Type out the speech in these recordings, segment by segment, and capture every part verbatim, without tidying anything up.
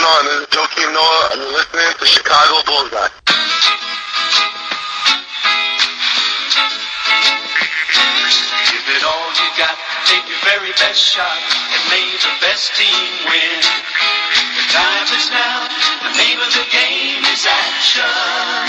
on? This is Joakim Noah, and you're listening to Chicago Bullseye. Give it all you got, take your very best shot, and may the best team win. The time is now, the name of the game is action.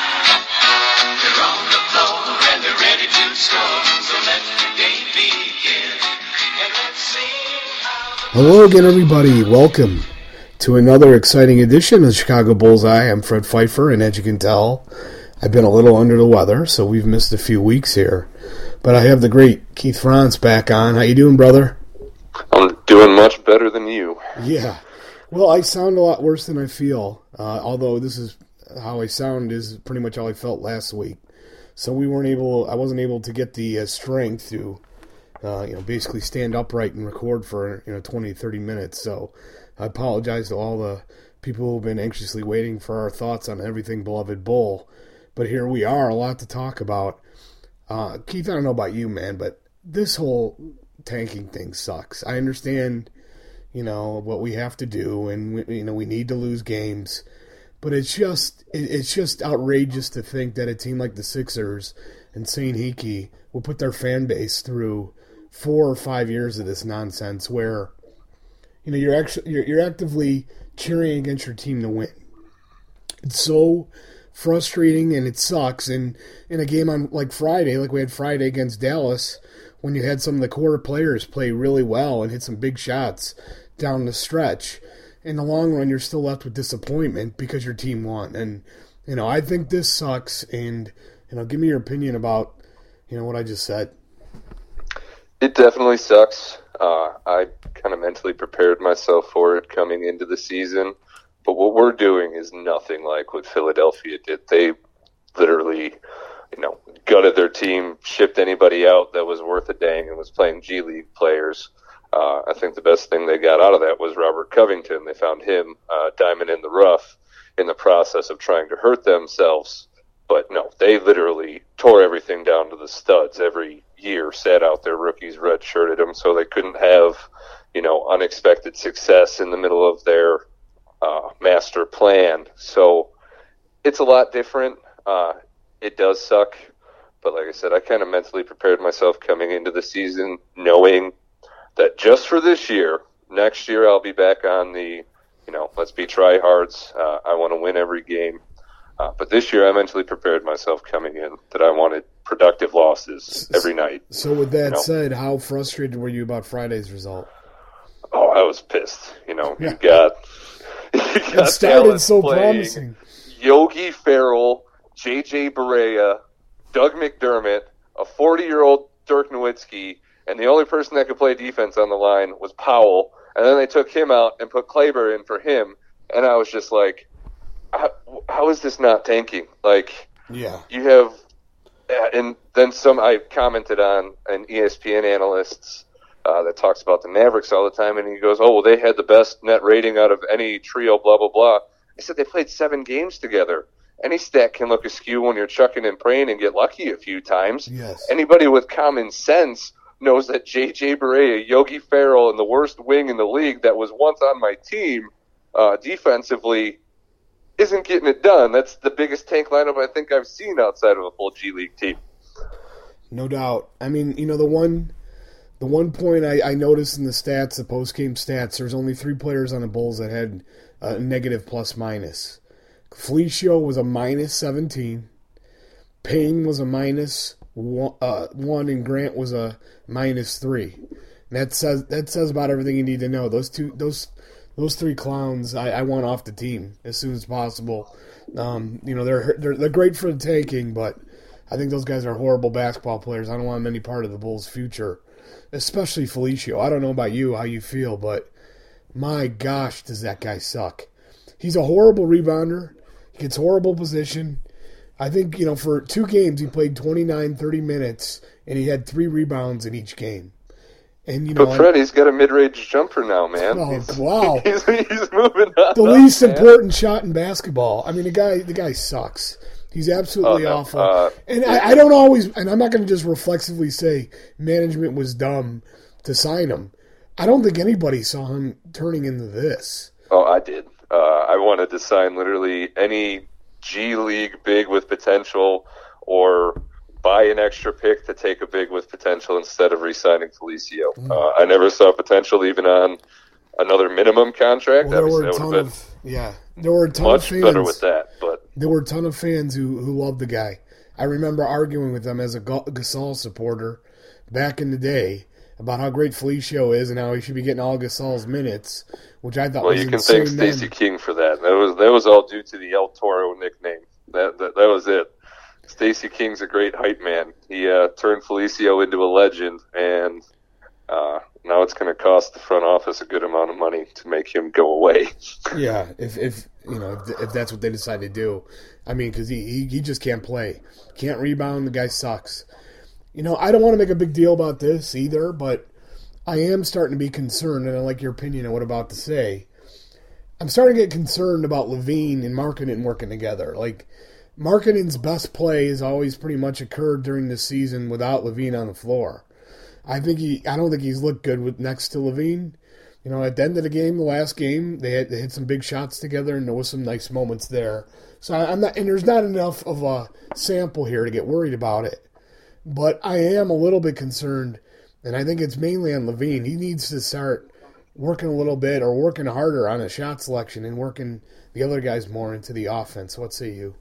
They're on the floor, and they're ready to score, so let the game begin. And let's see how the Hello again, everybody. Welcome to another exciting edition of Chicago Bullseye. I'm Fred Pfeiffer, and as you can tell, I've been a little under the weather, so we've missed a few weeks here. But I have the great Keith Franz back on. How you doing, brother? I'm doing much better than you. Yeah. Well, I sound a lot worse than I feel, uh, although this is how I sound is pretty much how I felt last week. So we weren't able, I wasn't able to get the uh, strength to, uh, you know, basically stand upright and record for, you know, twenty, thirty minutes. So I apologize to all the people who have been anxiously waiting for our thoughts on everything beloved Bull. But here we are, a lot to talk about. Uh, Keith, I don't know about you, man, but this whole tanking thing sucks. I understand, you know, what we have to do, and we, you know, we need to lose games, but it's just it, it's just outrageous to think that a team like the Sixers and Saint Hickey will put their fan base through four or five years of this nonsense, where you know you're actually you're, you're actively cheering against your team to win. It's so frustrating, and it sucks. And in a game on like Friday, like we had Friday against Dallas, when you had some of the core players play really well and hit some big shots down the stretch, in the long run, you're still left with disappointment because your team won. And you know, I think this sucks. And you know, give me your opinion about you know what I just said. It definitely sucks. Uh, I kind of mentally prepared myself for it coming into the season. But what we're doing is nothing like what Philadelphia did. They literally, you know, gutted their team, shipped anybody out that was worth a dang and was playing G League players. Uh, I think the best thing they got out of that was Robert Covington. They found him uh, diamond in the rough in the process of trying to hurt themselves. But no, they literally tore everything down to the studs every year, sat out their rookies, redshirted them so they couldn't have, you know, unexpected success in the middle of their Uh, master plan. So it's a lot different. Uh, it does suck, but like I said, I kind of mentally prepared myself coming into the season knowing that just for this year, next year I'll be back on the, you know, let's be tryhards. Uh, I want to win every game. Uh, but this year I mentally prepared myself coming in that I wanted productive losses every night. So with that you know? said, how frustrated were you about Friday's result? Oh, I was pissed. You know, Yeah. you got... It started so promising. Yogi Ferrell, J J Barea, Doug McDermott, a forty-year-old Dirk Nowitzki, and the only person that could play defense on the line was Powell. And then they took him out and put Kleber in for him. And I was just like, how, how is this not tanking? Like, yeah, you have, and then some. I commented on an E S P N analyst's. Uh, that talks about the Mavericks all the time, and he goes, oh, well, they had the best net rating out of any trio, blah, blah, blah. I said they played seven games together. Any stat can look askew when you're chucking and praying and get lucky a few times. Yes. Anybody with common sense knows that J J Barea, Yogi Ferrell, and the worst wing in the league that was once on my team uh, defensively isn't getting it done. That's the biggest tank lineup I think I've seen outside of a full G League team. No doubt. I mean, you know, the one... The one point I, I noticed in the stats, the post-game stats, there's only three players on the Bulls that had a negative plus-minus. Felicio was a minus seventeen. Payne was a minus one, uh, one, and Grant was a minus three. And that says that says about everything you need to know. Those two, those those three clowns, I, I want off the team as soon as possible. Um, you know, they're they're they're great for the tanking, but I think those guys are horrible basketball players. I don't want them any part of the Bulls' future. Especially Felicio. I don't know about you, how you feel, but my gosh, does that guy suck. He's a horrible rebounder. He gets horrible position. I think, you know, for two games he played twenty-nine, thirty minutes, and he had three rebounds in each game. And you know, But Freddie's got a mid-range jumper now, man. Oh, he's, wow. He's, he's moving on. The up, least man. important shot in basketball. I mean, the guy the guy sucks. He's absolutely oh, no. awful. Uh, and I, I don't always, and I'm not going to just reflexively say management was dumb to sign him. I don't think anybody saw him turning into this. Oh, I did. Uh, I wanted to sign literally any G League big with potential or buy an extra pick to take a big with potential instead of re-signing Felicio. Mm. Uh, I never saw potential even on another minimum contract. Well, there Obviously, were a that ton would have of yeah, there were a ton much of fans, better with that. But there were a ton of fans who, who loved the guy. I remember arguing with them as a Gasol supporter back in the day about how great Felicio is and how he should be getting all Gasol's minutes, which I thought well, was you can insane thank then. Stacey King for that. That was that was all due to the El Toro nickname. That that, that was it. Stacey King's a great hype man. He uh, turned Felicio into a legend, and uh, now it's going to cost the front office a good amount of money to make him go away. Yeah, if if you know if, if that's what they decide to do, I mean, because he, he he just can't play, can't rebound. The guy sucks. You know, I don't want to make a big deal about this either, but I am starting to be concerned, and I like your opinion on what I'm about to say. I'm starting to get concerned about LaVine and Markkanen working together. Like, Markkanen's best play has always pretty much occurred during the season without LaVine on the floor. I think he, I don't think he's looked good with next to LaVine. You know, at the end of the game, the last game, they had, they hit some big shots together, and there was some nice moments there. So I'm not, and there's not enough of a sample here to get worried about it. But I am a little bit concerned, and I think it's mainly on LaVine. He needs to start working a little bit or working harder on his shot selection and working the other guys more into the offense. What say you?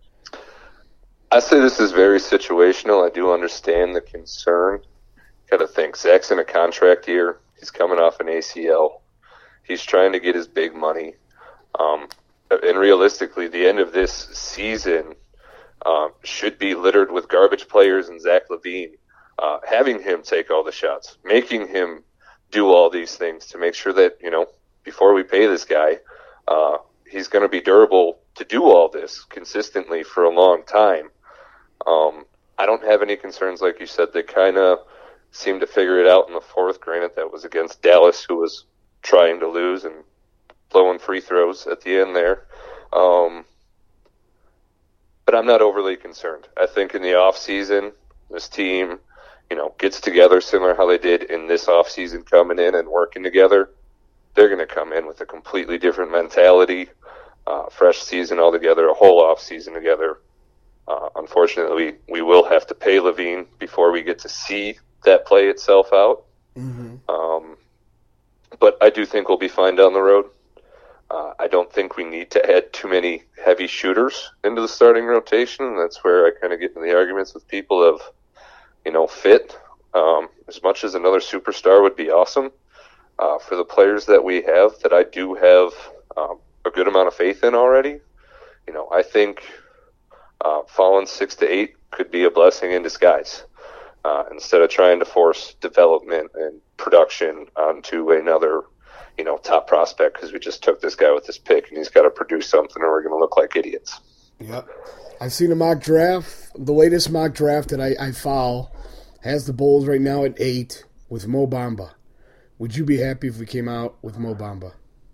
I say this is very situational. I do understand the concern. Got to think, Zach's in a contract year. He's coming off an A C L. He's trying to get his big money. Um, and realistically, the end of this season um, should be littered with garbage players and Zach LaVine. Uh, having him take all the shots, making him do all these things to make sure that, you know, before we pay this guy, uh, he's going to be durable to do all this consistently for a long time. Um, I don't have any concerns, like you said. They kind of seemed to figure it out in the fourth. Granted, that was against Dallas, who was trying to lose and blowing free throws at the end there. Um, but I'm not overly concerned. I think in the offseason, this team, you know, gets together similar how they did in this offseason, coming in and working together. They're going to come in with a completely different mentality, uh, fresh season altogether, a whole offseason together. Uh, unfortunately, we will have to pay LaVine before we get to see that play itself out. Mm-hmm. Um, but I do think we'll be fine down the road. Uh, I don't think we need to add too many heavy shooters into the starting rotation, and that's where I kind of get into the arguments with people of, you know, fit. Um, as much as another superstar would be awesome, uh, for the players that we have, that I do have um, a good amount of faith in already, you know, I think uh, falling six to eight could be a blessing in disguise. Uh, instead of trying to force development and production onto another, you know, top prospect, because we just took this guy with this pick and he's got to produce something or we're going to look like idiots. Yep. I've seen a mock draft. The latest mock draft that I, I follow has the Bulls right now at eight with Mo Bamba. Would you be happy if we came out with Mo Bamba?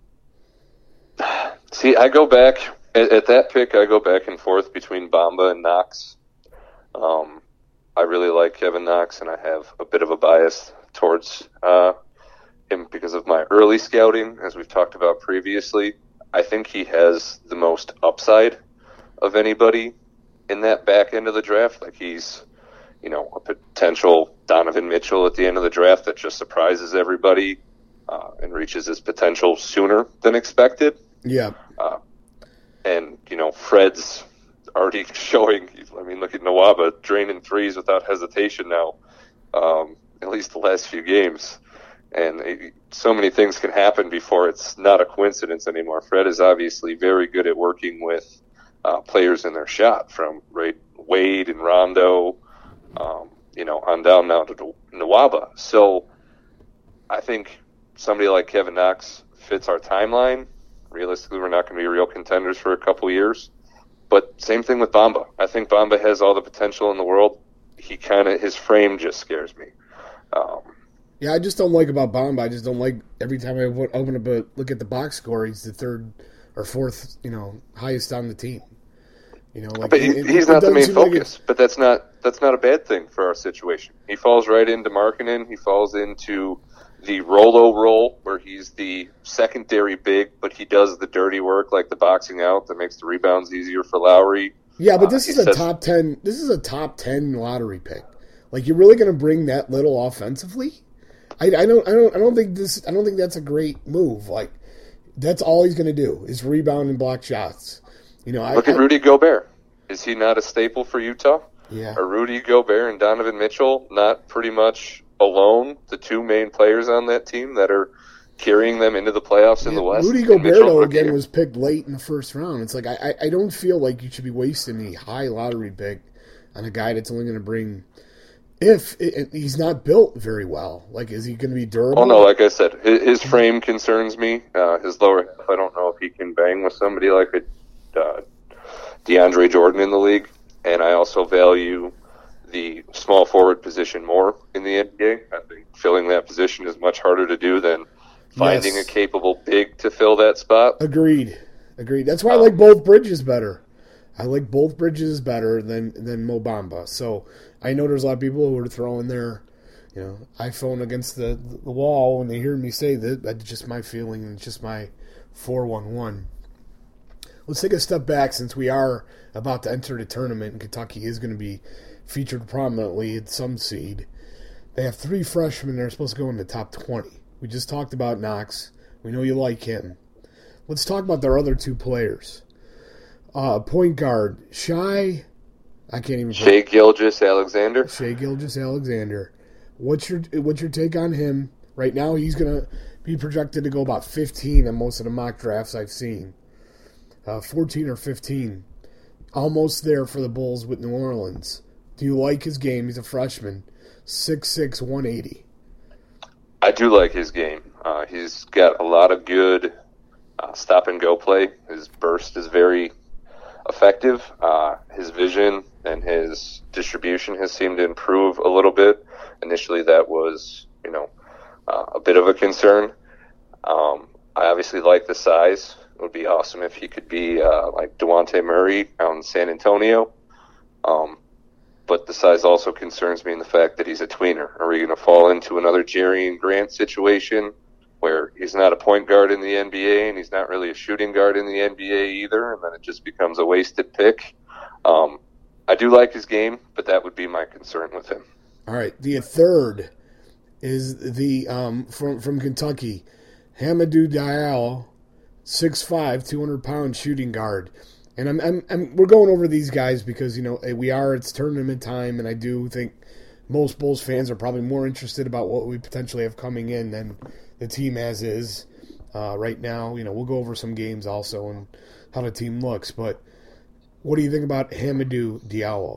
See, I go back, at, at that pick, I go back and forth between Bamba and Knox. Um, I really like Kevin Knox, and I have a bit of a bias towards uh, him because of my early scouting, as we've talked about previously. I think he has the most upside of anybody in that back end of the draft. Like, he's, you know, a potential Donovan Mitchell at the end of the draft that just surprises everybody uh, and reaches his potential sooner than expected. Yeah. Uh, and, you know, Fred's already showing, I mean, look at Nwaba draining threes without hesitation now, um, at least the last few games. And it, so many things can happen before it's not a coincidence anymore. Fred is obviously very good at working with uh, players in their shot, from Ray, Wade and Rondo, um, you know, on down now to Nwaba. So I think somebody like Kevin Knox fits our timeline. Realistically, we're not going to be real contenders for a couple years. But same thing with Bamba. I think Bamba has all the potential in the world. He kind of, his frame just scares me. Um, yeah, I just don't like about Bamba. I just don't like every time I open up a look at the box score, he's the third or fourth, you know, highest on the team. You know, like but he, it, he's it not the main focus. Like but that's not that's not a bad thing for our situation. He falls right into Markkanen. He falls into the Rolo role where he's the secondary big, but he does the dirty work like the boxing out that makes the rebounds easier for Lowry. Yeah, but this uh, is a says, top ten. This is a top ten lottery pick. Like, you're really going to bring that little offensively? I, I don't. I don't. I don't think this. I don't think that's a great move. Like, that's all he's going to do is rebound and block shots. You know, I look at I, Rudy Gobert. Is he not a staple for Utah? Yeah. Are Rudy Gobert and Donovan Mitchell not pretty much alone the two main players on that team that are carrying them into the playoffs in yeah, the West? Rudy And Gobert, Mitchell, though, rookie. again, was picked late in the first round. It's like, I, I don't feel like you should be wasting a high lottery pick on a guy that's only going to bring, if it, he's not built very well. Like, is he going to be durable? Oh, no, like I said, his, his frame concerns me. Uh, his lower half, I don't know if he can bang with somebody like a uh, DeAndre Jordan in the league. And I also value the small forward position more in the N B A. I think filling that position is much harder to do than finding Yes. a capable big to fill that spot. Agreed. Agreed. That's why I like both Bridges better. I like both Bridges better than than Mo Bamba. So I know there's a lot of people who are throwing their, you know, iPhone against the, the wall when they hear me say that. That's just my feeling. It's just my four one one. Let's take a step back since we are about to enter the tournament and Kentucky is going to be featured prominently at some seed. They have three freshmen that are supposed to go in the top twenty. We just talked about Knox. We know you like him. Let's talk about their other two players. Uh, point guard, Shai, I can't even... Shea Gilgeous Alexander. Shea Gilgeous Alexander. What's your what's your take on him? Right now, he's going to be projected to go about fifteen in most of the mock drafts I've seen. Uh, fourteen or fifteen. Almost there for the Bulls with New Orleans. Do you like his game? He's a freshman. six six, one eighty. I do like his game. Uh, he's got a lot of good uh, stop-and-go play. His burst is very effective. Uh, his vision and his distribution has seemed to improve a little bit. Initially, that was, you know, uh, a bit of a concern. Um, I obviously like the size. It would be awesome if he could be uh, like DeJounte Murray out in San Antonio. Um, but the size also concerns me in the fact that he's a tweener. Are we going to fall into another Jerian Grant situation where he's not a point guard in the N B A and he's not really a shooting guard in the N B A either, and then it just becomes a wasted pick? Um, I do like his game, but that would be my concern with him. All right, the third is the um, from from Kentucky, Hamidou Diallo, six five, two hundred pound shooting guard. And I'm, I'm, I'm, we're going over these guys because, you know, we are, it's tournament time, and I do think most Bulls fans are probably more interested about what we potentially have coming in than the team as is uh, right now. You know, we'll go over some games also and how the team looks. But what do you think about Hamidou Diallo?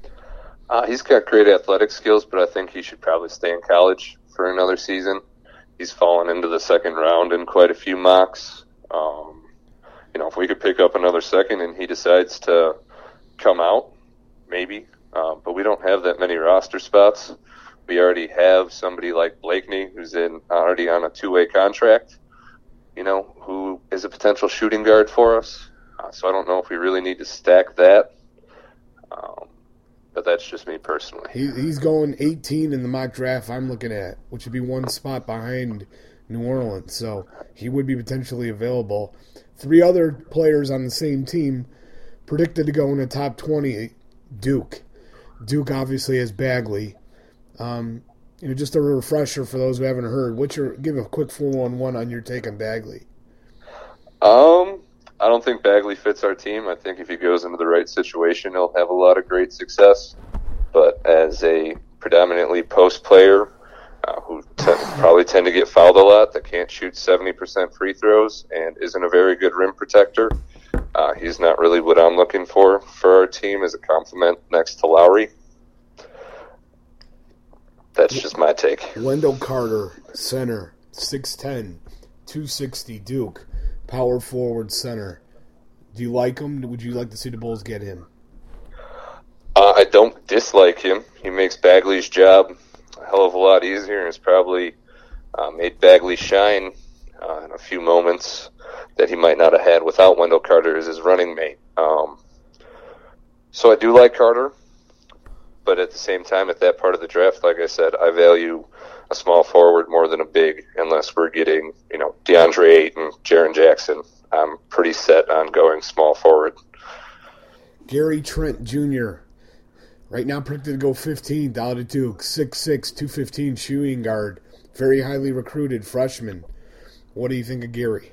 Uh, he's got great athletic skills, but I think he should probably stay in college for another season. He's fallen into the second round in quite a few mocks. Um, You know, if we could pick up another second and he decides to come out, maybe. Uh, but we don't have that many roster spots. We already have somebody like Blakeney who's in already on a two-way contract, you know, who is a potential shooting guard for us. Uh, so I don't know if we really need to stack that. Um, but that's just me personally. He, he's going eighteen in the mock draft I'm looking at, which would be one spot behind New Orleans. So he would be potentially available. Three other players on the same team predicted to go in the top twenty. Duke. Duke obviously has Bagley. Um, you know, just a refresher for those who haven't heard. What's your give a quick four one one on your take on Bagley? Um, I don't think Bagley fits our team. I think if he goes into the right situation, he'll have a lot of great success. But as a predominantly post player, Uh, who t- probably tend to get fouled a lot, that can't shoot seventy percent free throws and isn't a very good rim protector. Uh, he's not really what I'm looking for for our team as a compliment next to Lowry. That's just my take. Wendell Carter, center, six ten, two sixty, Duke, power forward center. Do you like him? Would you like to see the Bulls get him? Uh, I don't dislike him. He makes Bagley's job a hell of a lot easier and has probably uh, made Bagley shine uh, in a few moments that he might not have had without Wendell Carter as his running mate. Um, so I do like Carter, but at the same time, at that part of the draft, like I said, I value a small forward more than a big, unless we're getting, you know, DeAndre Ayton, Jaren Jackson. I'm pretty set on going small forward. Gary Trent Junior Right now predicted to go fifteenth out of Duke, six six, two fifteen shooting guard. Very highly recruited freshman. What do you think of Gary?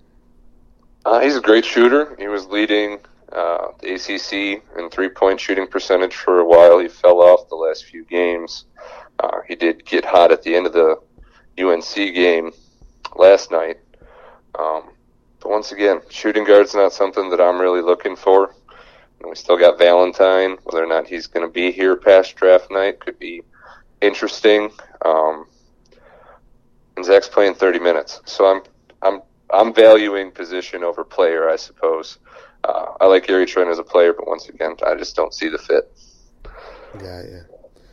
Uh, he's a great shooter. He was leading uh, the A C C in three-point shooting percentage for a while. He fell off the last few games. Uh, he did get hot at the end of the U N C game last night. Um, but once again, shooting guard's not something that I'm really looking for. And we still got Valentine. Whether or not he's going to be here past draft night could be interesting. Um, and Zach's playing thirty minutes, so I'm I'm I'm valuing position over player, I suppose. Uh, I like Gary Trent as a player, but once again, I just don't see the fit. Yeah, yeah.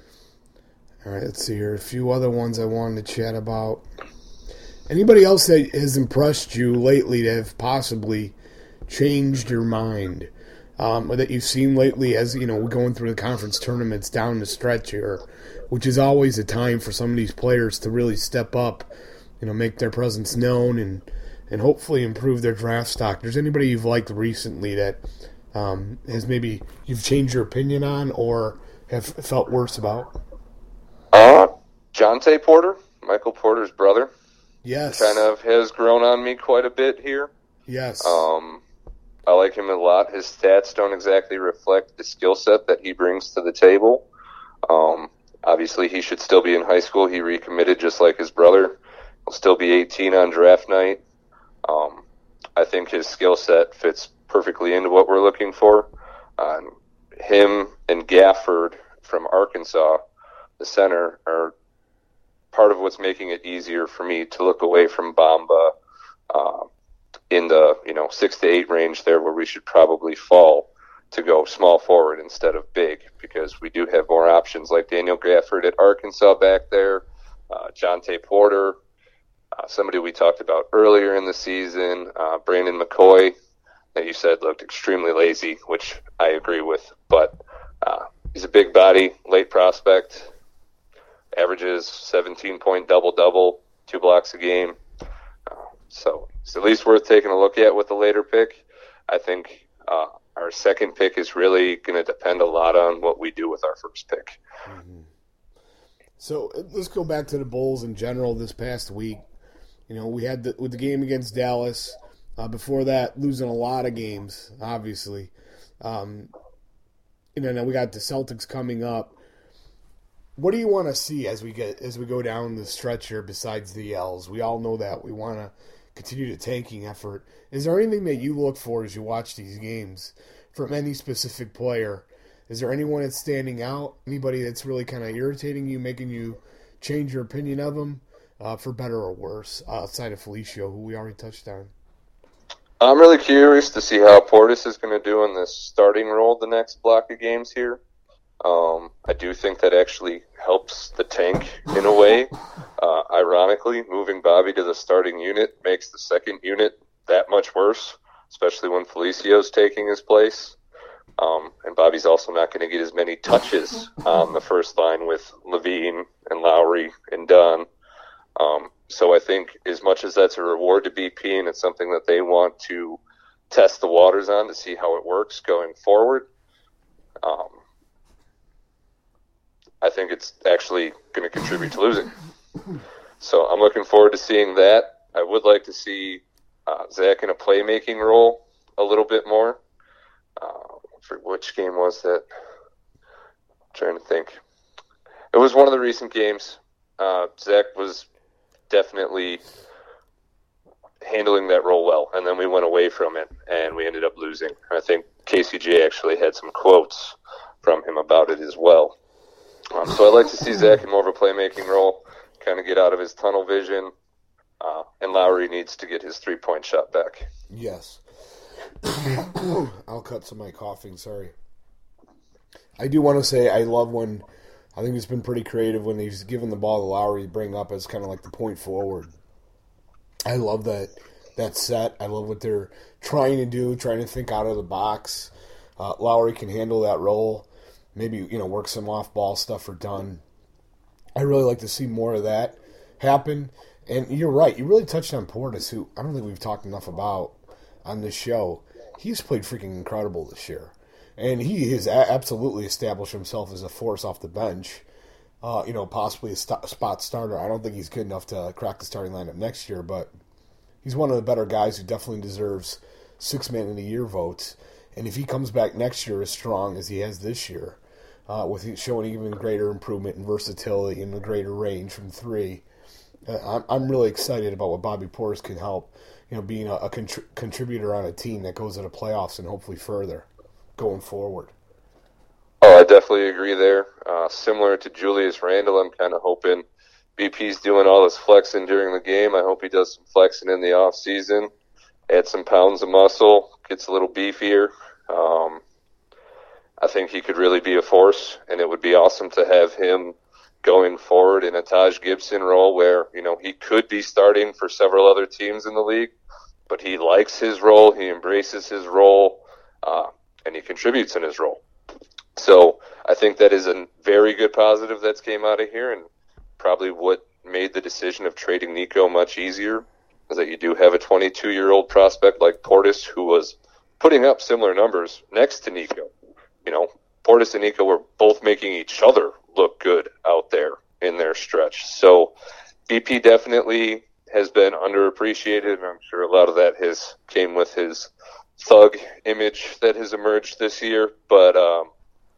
All right, let's see here. A few other ones I wanted to chat about. Anybody else that has impressed you lately that have possibly changed your mind, um, or that you've seen lately as, you know, we're going through the conference tournaments down the stretch here, which is always a time for some of these players to really step up, you know, make their presence known and, and hopefully improve their draft stock. There's anybody you've liked recently that um, has maybe you've changed your opinion on or have felt worse about? Uh, Jonte Porter, Michael Porter's brother. Yes. Kind of has grown on me quite a bit here. Yes. Um, I like him a lot. His stats don't exactly reflect the skill set that he brings to the table. Um, obviously, he should still be in high school. He recommitted just like his brother. He'll still be eighteen on draft night. Um, I think his skill set fits perfectly into what we're looking for. Uh, him and Gafford from Arkansas, the center, are part of what's making it easier for me to look away from Bamba uh, in the you know six to eight range there, where we should probably fall to go small forward instead of big, because we do have more options like Daniel Gafford at Arkansas back there, uh, Jonte Porter, uh, somebody we talked about earlier in the season, uh, Brandon McCoy, that you said looked extremely lazy, which I agree with, but uh, he's a big body, late prospect, averages seventeen-point double-double, two blocks a game. Uh, so it's at least worth taking a look at with the later pick. I think uh, our second pick is really going to depend a lot on what we do with our first pick. Mm-hmm. So let's go back to the Bulls in general this past week. You know, we had the, with the game against Dallas. Uh, before that, losing a lot of games, obviously. Um, you know, now we got the Celtics coming up. What do you want to see as we get as we go down the stretch here besides the L's? We all know that. We want to continue the tanking effort. Is there anything that you look for as you watch these games from any specific player? Is there anyone that's standing out? Anybody that's really kind of irritating you, making you change your opinion of them, uh, for better or worse, uh, outside of Felicio, who we already touched on? I'm really curious to see how Portis is going to do in this starting role the next block of games here. Um, I do think that actually helps the tank in a way. Uh, ironically, moving Bobby to the starting unit makes the second unit that much worse, especially when Felicio's taking his place. Um, and Bobby's also not going to get as many touches on the first line with Levine and Lowry and Dunn. Um, so I think as much as that's a reward to B P and it's something that they want to test the waters on to see how it works going forward, um, I think it's actually going to contribute to losing. So I'm looking forward to seeing that. I would like to see uh, Zach in a playmaking role a little bit more. Uh, for which game was that? I'm trying to think. It was one of the recent games. Uh, Zach was definitely handling that role well, and then we went away from it, and we ended up losing. I think K C J actually had some quotes from him about it as well. Um, so I'd like to see Zach in more of a playmaking role, kind of get out of his tunnel vision, uh, and Lowry needs to get his three-point shot back. Yes. I'll cut some of my coughing, sorry. I do want to say I love when, I think it's been pretty creative when he's given the ball to Lowry to bring up as kind of like the point forward. I love that that set. I love what they're trying to do, trying to think out of the box. Uh, Lowry can handle that role. Maybe, you know, work some off-ball stuff for Dunn. I really like to see more of that happen. And you're right. You really touched on Portis, who I don't think we've talked enough about on this show. He's played freaking incredible this year. And he has a- absolutely established himself as a force off the bench. Uh, you know, possibly a st- spot starter. I don't think he's good enough to crack the starting lineup next year, but he's one of the better guys who definitely deserves six-man in the year votes. And if he comes back next year as strong as he has this year, uh, with showing even greater improvement and versatility and a greater range from three, uh, I'm, I'm really excited about what Bobby Portis can help, you know, being a, a contri- contributor on a team that goes to the playoffs and hopefully further going forward. Oh, I definitely agree there. Uh, similar to Julius Randle, I'm kind of hoping B P's doing all this flexing during the game. I hope he does some flexing in the off season, add some pounds of muscle, gets a little beefier. Um, I think he could really be a force, and it would be awesome to have him going forward in a Taj Gibson role where, you know, he could be starting for several other teams in the league, but he likes his role, he embraces his role, uh, and he contributes in his role. So I think that is a very good positive that's came out of here, and probably what made the decision of trading Nico much easier is that you do have a twenty-two-year-old prospect like Portis who was putting up similar numbers next to Nico. You know, Portis and Nico were both making each other look good out there in their stretch. So B P definitely has been underappreciated, and I'm sure a lot of that has came with his thug image that has emerged this year. But um,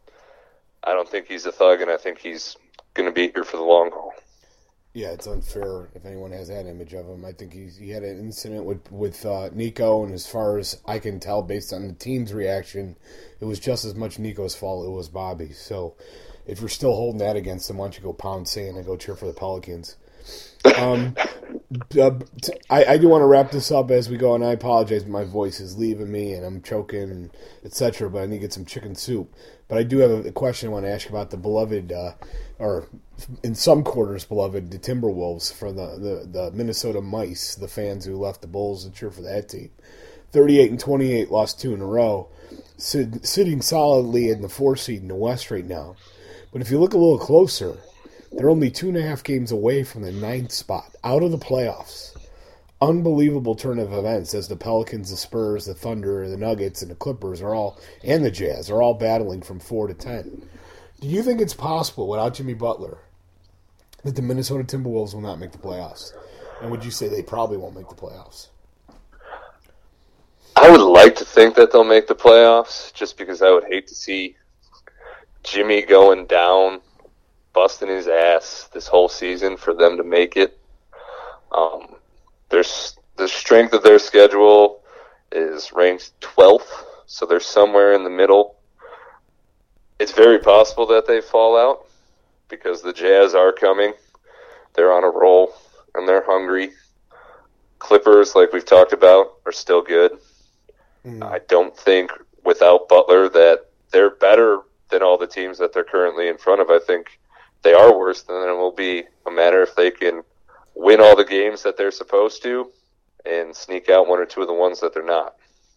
I don't think he's a thug, and I think he's going to be here for the long haul. Yeah, it's unfair if anyone has that image of him. I think he's, he had an incident with with uh, Nico, and as far as I can tell, based on the team's reaction, it was just as much Nico's fault it was Bobby's. So if you're still holding that against him, why don't you go pound sand and go cheer for the Pelicans? Um, uh, I, I do want to wrap this up as we go, and I apologize, my voice is leaving me, and I'm choking, and et cetera, but I need to get some chicken soup. But I do have a question I want to ask you about the beloved, uh, or in some quarters beloved, the Timberwolves for the, the, the Minnesota Mice, the fans who left the Bulls to cheer for that team. thirty-eight and twenty-eight, lost two in a row, sit, sitting solidly in the four seed in the West right now. But if you look a little closer, they're only two and a half games away from the ninth spot, out of the playoffs. Unbelievable turn of events as the Pelicans, the Spurs, the Thunder, the Nuggets, and the Clippers are all, and the Jazz, are all battling from four to ten. Do you think it's possible, without Jimmy Butler, that the Minnesota Timberwolves will not make the playoffs? And would you say they probably won't make the playoffs? I would like to think that they'll make the playoffs, just because I would hate to see Jimmy going down, busting his ass this whole season for them to make it. Um, there's the strength of their schedule is ranked twelfth, so they're somewhere in the middle. It's very possible that they fall out because the Jazz are coming. They're on a roll, and they're hungry. Clippers, like we've talked about, are still good. Mm. I don't think without Butler that they're better than all the teams that they're currently in front of. I think they are worse, than it will be a matter if they can win all the games that they're supposed to and sneak out one or two of the ones that they're not.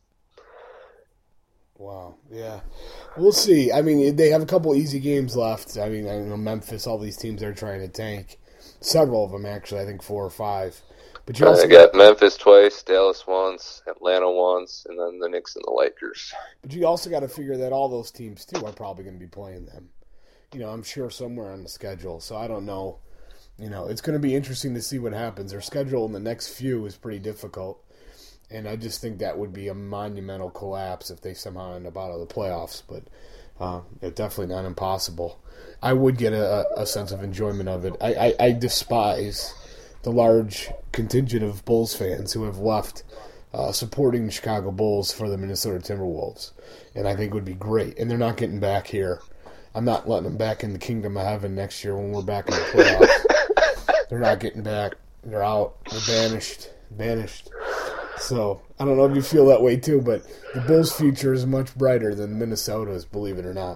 Wow, yeah. We'll see. I mean, they have a couple easy games left. I mean, I know Memphis, all these teams are trying to tank. Several of them, actually, I think four or five. But you also I got Memphis twice, Dallas once, Atlanta once, and then the Knicks and the Lakers. But you also got to figure that all those teams, too, are probably going to be playing them. You know, I'm sure somewhere on the schedule. So I don't know. You know, it's going to be interesting to see what happens. Their schedule in the next few is pretty difficult. And I just think that would be a monumental collapse if they somehow end up out of the playoffs. But uh, it's definitely not impossible. I would get a, a sense of enjoyment of it. I, I, I despise the large contingent of Bulls fans who have left uh, supporting the Chicago Bulls for the Minnesota Timberwolves. And I think it would be great. And they're not getting back here. I'm not letting them back in the kingdom of heaven next year when we're back in the playoffs. They're not getting back. They're out. They're banished. Banished. So, I don't know if you feel that way too, but the Bulls' future is much brighter than Minnesota's, believe it or not.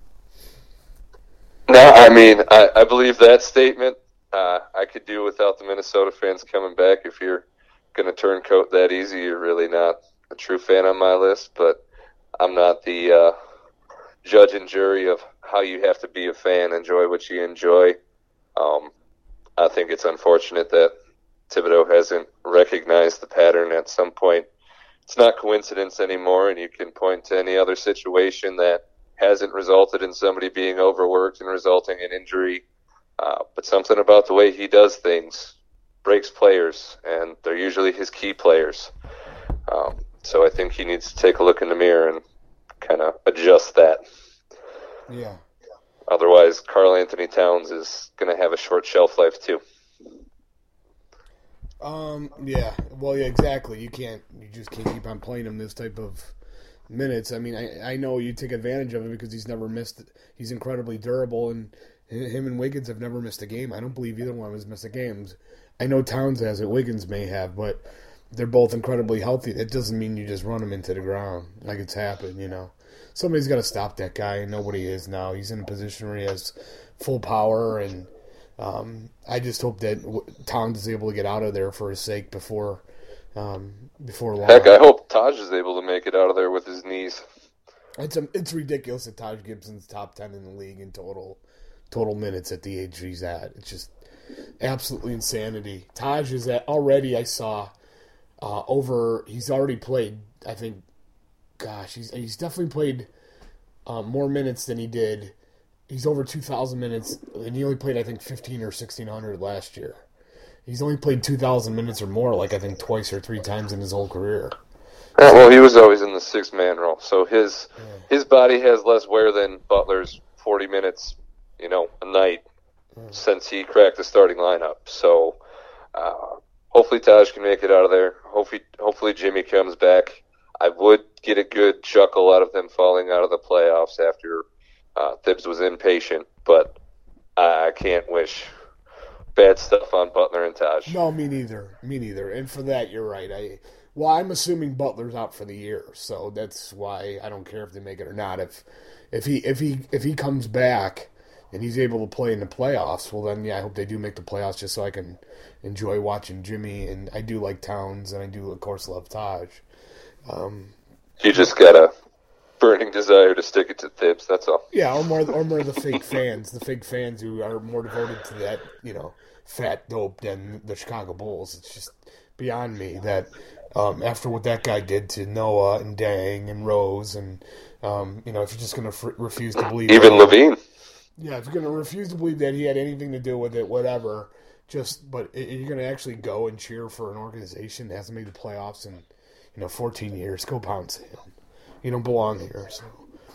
No, I mean, I, I believe that statement. Uh, I could do without the Minnesota fans coming back. If you're going to turn coat that easy, you're really not a true fan on my list, but I'm not the uh, judge and jury of how you have to be a fan. Enjoy what you enjoy. Um, I think it's unfortunate that Thibodeau hasn't recognized the pattern at some point. It's not coincidence anymore, and you can point to any other situation that hasn't resulted in somebody being overworked and resulting in injury. Uh, but something about the way he does things breaks players, and they're usually his key players. Um, so I think he needs to take a look in the mirror and kind of adjust that. Yeah. Otherwise, Karl Anthony Towns is going to have a short shelf life too. Um. Yeah. Well. Yeah. Exactly. You can't. You just can't keep on playing him this type of minutes. I mean, I I know you take advantage of him because he's never missed. He's incredibly durable, and him and Wiggins have never missed a game. I don't believe either one of them has missed a game. I know Towns has it. Wiggins may have, but they're both incredibly healthy. That doesn't mean you just run them into the ground like it's happened. You know, somebody's got to stop that guy, and nobody is now. He's in a position where he has full power and. Um, I just hope that Towns is able to get out of there for his sake before um, before long. Heck, I hope Taj is able to make it out of there with his knees. It's a, it's ridiculous that Taj Gibson's top ten in the league in total total minutes at the age he's at. It's just absolutely insanity. Taj is at already. I saw uh, over. He's already played. I think. Gosh, he's he's definitely played uh, more minutes than he did. He's over two thousand minutes, and he only played, I think, fifteen or sixteen hundred last year. He's only played two thousand minutes or more, like, I think, twice or three times in his whole career. Yeah, well, he was always in the six-man role, so his yeah. his body has less wear than Butler's forty minutes, you know, a night yeah. since he cracked the starting lineup. So uh, hopefully Taj can make it out of there. Hopefully, hopefully Jimmy comes back. I would get a good chuckle out of them falling out of the playoffs after Uh, Thibs was impatient, but I, I can't wish bad stuff on Butler and Taj. No, me neither. Me neither. And for that, you're right. I well, I'm assuming Butler's out for the year, so that's why I don't care if they make it or not. If if he if he if he comes back and he's able to play in the playoffs, well then yeah, I hope they do make the playoffs just so I can enjoy watching Jimmy. And I do like Towns, and I do of course love Taj. Um, you just gotta. Burning desire to stick it to Thibs, that's all. Yeah, or more, or more of the fake fans, the fake fans who are more devoted to that, you know, fat dope than the Chicago Bulls. It's just beyond me that um, after what that guy did to Noah and Dang and Rose, and um, you know, if you're just going to fr- refuse to believe, even that, Levine, yeah, if you're going to refuse to believe that he had anything to do with it, whatever. Just, but if you're going to actually go and cheer for an organization that hasn't made the playoffs in, you know, fourteen years, go pound sand. You don't belong here, so.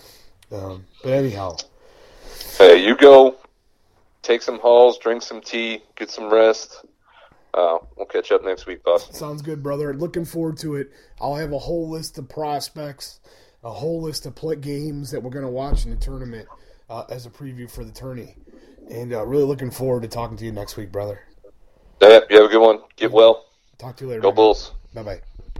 Um, but anyhow. Hey, you go, take some hauls, drink some tea, get some rest. Uh, we'll catch up next week, boss. Sounds good, brother. Looking forward to it. I'll have a whole list of prospects, a whole list of play games that we're going to watch in the tournament uh, as a preview for the tourney. And uh, really looking forward to talking to you next week, brother. Yeah, you have a good one. Get well. Talk to you later. Go man. Bulls. Bye-bye.